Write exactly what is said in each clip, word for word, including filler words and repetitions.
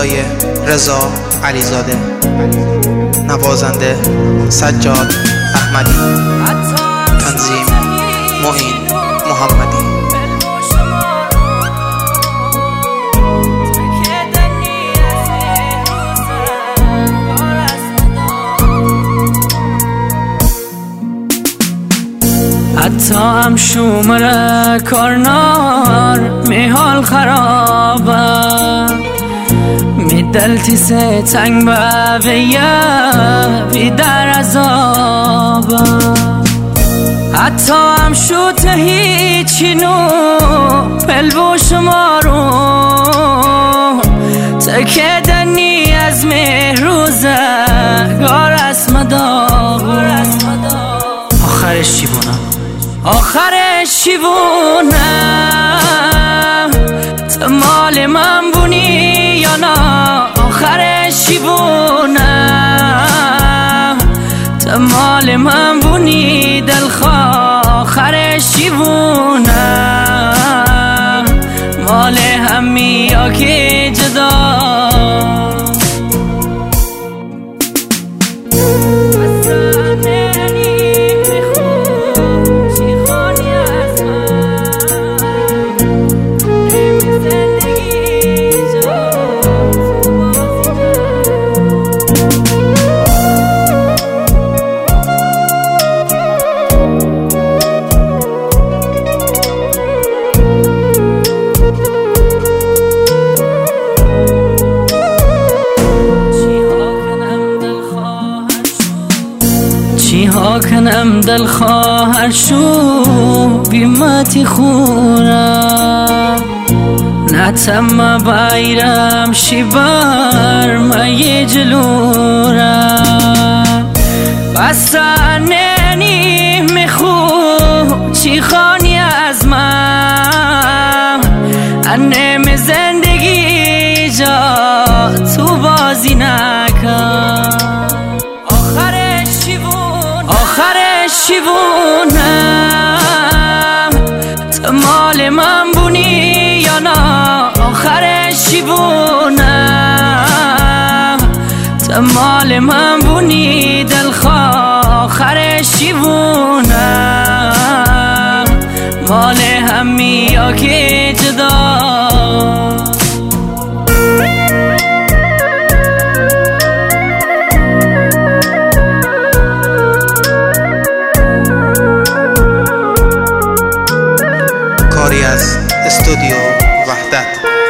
صدای رضا علیزاده، نوازنده سجاد احمدی، تنظیم معین محمدی. حتی هم شومره کارنار می حال خرابه، می دلتی سه تنگ به ویه بی در عذابه. حتی هم شوت هیچی نو پلو شما رو تکدنی از مهروزه گار اسم داغ. آخرش چی بونه؟ آخرش چی بونه؟ تو مال من بونی یا نه؟ آخرش چی بونه؟ تو مال من بونی دلخواه، آخرش چی بونه؟ مال همی یا که جدا. چی ها کنم دل خواهر شو بیمتی خورم، نتم بایرم شیبر مای جلورم. بس ننی میخو چی خانی از من، انم زندگی جا تو بازی نکن. آخرش چی بونه؟ تو مال من بونی یا نه؟ آخرش چی بونه؟ تو مال من بونی دلخواه، آخرش چی بونه؟ مال همی یا که جدا. از استودیو وحدت.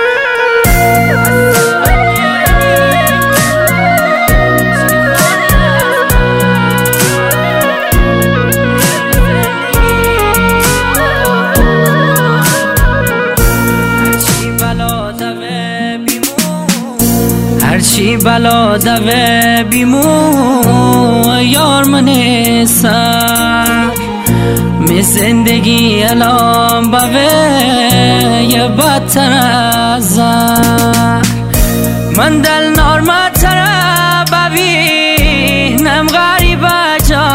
هرچی بلا دوه بیمو یار من سر می زندگی الان باوه یه بدتر از من دل نارمتر ببینم غریب جا.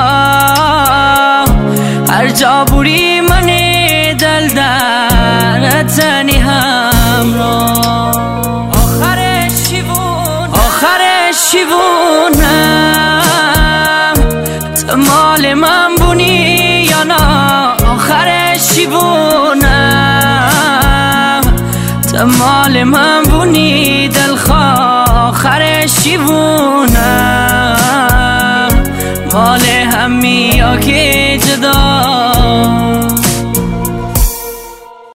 هر جا بوری من دل در تنی همراه. آخرش چی بونه؟ آخرش چی بونه؟ تو مال من بونی یا نه؟ آخرش چی بونه؟ تو مال من بونی دلخواه، آخرش چی بونه؟ مال همی یا که جدا.